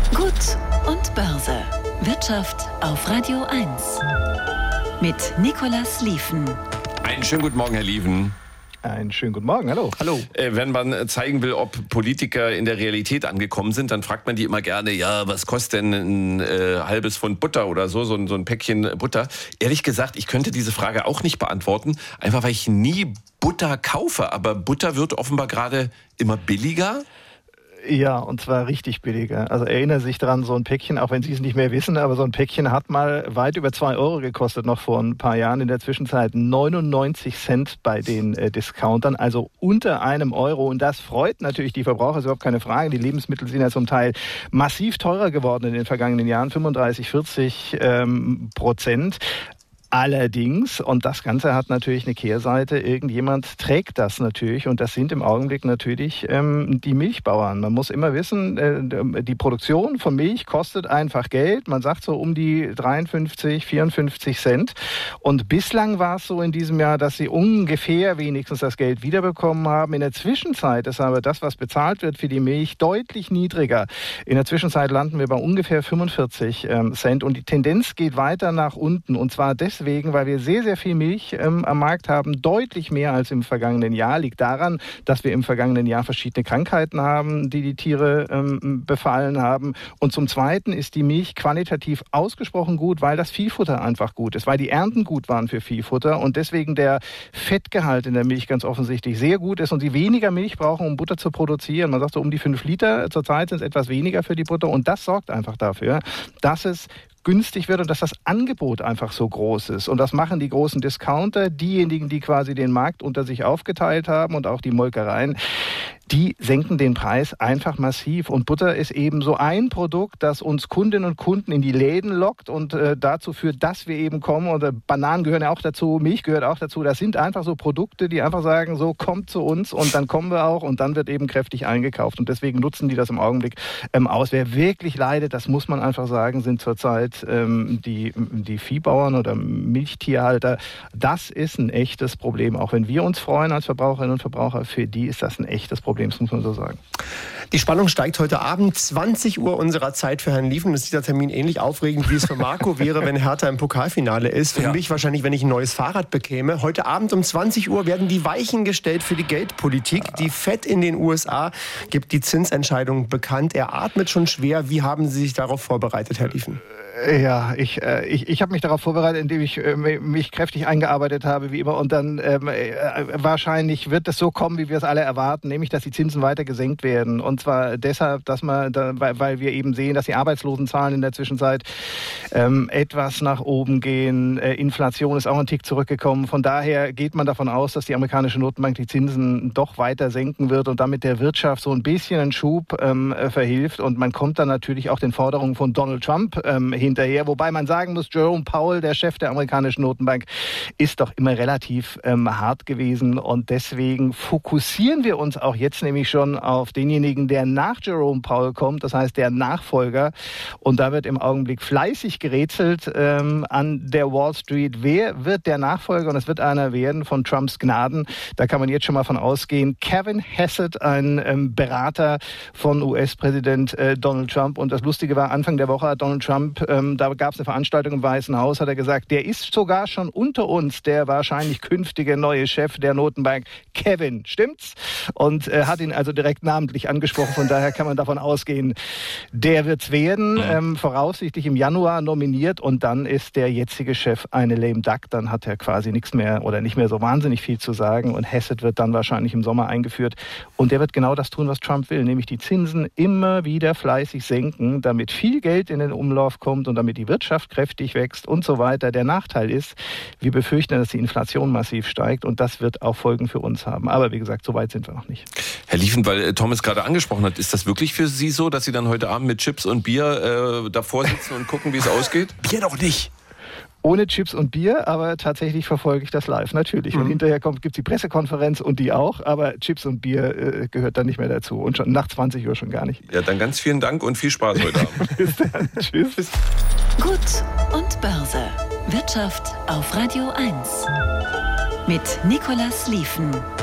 Gut und Börse. Wirtschaft auf Radio 1. Mit Nicolas Lieven. Einen schönen guten Morgen, Herr Lieven. Einen schönen guten Morgen, hallo. Hallo. Wenn man zeigen will, ob Politiker in der Realität angekommen sind, dann fragt man die immer gerne, ja, was kostet denn ein halbes Pfund Butter oder so ein Päckchen Butter. Ehrlich gesagt, ich könnte diese Frage auch nicht beantworten, einfach weil ich nie Butter kaufe. Aber Butter wird offenbar gerade immer billiger. Ja, und zwar richtig billiger. Also erinnern Sie sich dran, so ein Päckchen, auch wenn Sie es nicht mehr wissen, aber so ein Päckchen hat mal weit über 2 Euro gekostet, noch vor ein paar Jahren. In der Zwischenzeit 99 Cent bei den Discountern, also unter €1. Und das freut natürlich die Verbraucher, ist überhaupt keine Frage. Die Lebensmittel sind ja zum Teil massiv teurer geworden in den vergangenen Jahren, 35-40%. Allerdings, und das Ganze hat natürlich eine Kehrseite, irgendjemand trägt das natürlich und das sind im Augenblick natürlich die Milchbauern. Man muss immer wissen, die Produktion von Milch kostet einfach Geld. Man sagt so um die 53, 54 Cent. Und bislang war es so in diesem Jahr, dass sie ungefähr wenigstens das Geld wiederbekommen haben. In der Zwischenzeit ist aber das, was bezahlt wird für die Milch, deutlich niedriger. In der Zwischenzeit landen wir bei ungefähr 45 Cent und die Tendenz geht weiter nach unten und zwar deswegen, weil wir sehr, sehr viel Milch am Markt haben, deutlich mehr als im vergangenen Jahr. Liegt daran, dass wir im vergangenen Jahr verschiedene Krankheiten haben, die Tiere befallen haben. Und zum Zweiten ist die Milch qualitativ ausgesprochen gut, weil das Viehfutter einfach gut ist, weil die Ernten gut waren für Viehfutter und deswegen der Fettgehalt in der Milch ganz offensichtlich sehr gut ist und sie weniger Milch brauchen, um Butter zu produzieren. Man sagt so um die 5 Liter. Zurzeit sind es etwas weniger für die Butter und das sorgt einfach dafür, dass es günstig wird und dass das Angebot einfach so groß ist. Und das machen die großen Discounter, diejenigen, die quasi den Markt unter sich aufgeteilt haben und auch die Molkereien, die senken den Preis einfach massiv. Und Butter ist eben so ein Produkt, das uns Kundinnen und Kunden in die Läden lockt und dazu führt, dass wir eben kommen. Und Bananen gehören ja auch dazu, Milch gehört auch dazu. Das sind einfach so Produkte, die einfach sagen, so kommt zu uns und dann kommen wir auch und dann wird eben kräftig eingekauft. Und deswegen nutzen die das im Augenblick aus. Wer wirklich leidet, das muss man einfach sagen, sind zurzeit die Viehbauern oder Milchtierhalter. Das ist ein echtes Problem. Auch wenn wir uns freuen als Verbraucherinnen und Verbraucher, für die ist das ein echtes Problem. Das muss man so sagen. Die Spannung steigt heute Abend, 20 Uhr unserer Zeit für Herrn Lieven. Ist dieser Termin ähnlich aufregend, wie es für Marco wäre, wenn Hertha im Pokalfinale ist. Für mich wahrscheinlich, wenn ich ein neues Fahrrad bekäme. Heute Abend um 20 Uhr werden die Weichen gestellt für die Geldpolitik. Die Fed in den USA gibt die Zinsentscheidung bekannt. Er atmet schon schwer. Wie haben Sie sich darauf vorbereitet, Herr Lieven? Ja, ich habe mich darauf vorbereitet, indem ich mich kräftig eingearbeitet habe, wie immer. Und dann wahrscheinlich wird es so kommen, wie wir es alle erwarten, nämlich, dass die Zinsen weiter gesenkt werden. Und zwar deshalb, weil wir eben sehen, dass die Arbeitslosenzahlen in der Zwischenzeit etwas nach oben gehen. Inflation ist auch ein Tick zurückgekommen. Von daher geht man davon aus, dass die amerikanische Notenbank die Zinsen doch weiter senken wird und damit der Wirtschaft so ein bisschen einen Schub verhilft. Und man kommt dann natürlich auch den Forderungen von Donald Trump hinterher. Wobei man sagen muss, Jerome Powell, der Chef der amerikanischen Notenbank, ist doch immer relativ hart gewesen. Und deswegen fokussieren wir uns auch jetzt nämlich schon auf denjenigen, der nach Jerome Powell kommt. Das heißt, der Nachfolger. Und da wird im Augenblick fleißig gerätselt an der Wall Street. Wer wird der Nachfolger? Und es wird einer werden von Trumps Gnaden. Da kann man jetzt schon mal von ausgehen. Kevin Hassett, ein Berater von US-Präsident Donald Trump. Und das Lustige war, Anfang der Woche hat Donald Trump, da gab es eine Veranstaltung im Weißen Haus, hat er gesagt, der ist sogar schon unter uns, der wahrscheinlich künftige neue Chef der Notenbank, Kevin. Stimmt's? Und hat ihn also direkt namentlich angesprochen. Von daher kann man davon ausgehen, der wird's werden. Voraussichtlich im Januar nominiert und dann ist der jetzige Chef eine lame duck. Dann hat er quasi nichts mehr oder nicht mehr so wahnsinnig viel zu sagen. Und Hassett wird dann wahrscheinlich im Sommer eingeführt. Und der wird genau das tun, was Trump will, nämlich die Zinsen immer wieder fleißig senken, damit viel Geld in den Umlauf kommt und damit die Wirtschaft kräftig wächst und so weiter. Der Nachteil ist, wir befürchten, dass die Inflation massiv steigt und das wird auch Folgen für uns haben. Aber wie gesagt, so weit sind wir noch nicht. Herr Lieven, weil Thomas gerade angesprochen hat, ist das wirklich für Sie so, dass Sie dann heute Abend mit Chips und Bier davor sitzen und gucken, wie es ausgeht? Bier doch nicht! Ohne Chips und Bier, aber tatsächlich verfolge ich das live, natürlich. Und hinterher gibt es die Pressekonferenz und die auch, aber Chips und Bier gehört dann nicht mehr dazu. Und schon nach 20 Uhr schon gar nicht. Ja, dann ganz vielen Dank und viel Spaß heute Abend. Bis dann. Tschüss. Gut und Börse. Wirtschaft auf Radio 1. Mit Nicolas Lieven.